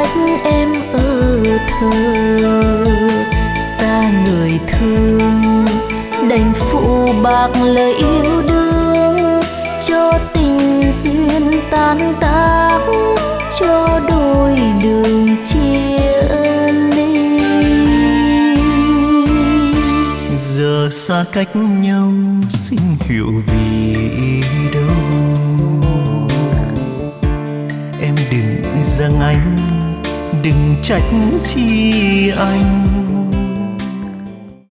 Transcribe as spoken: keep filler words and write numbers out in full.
trách em ở thờ, xa người thương đành phụ bạc lời yêu đương, cho tình duyên tan tác, cho đôi đường chia ly. Giờ xa cách nhau xin hiểu vì đâu, em đừng giận anh, đừng trách chi anh.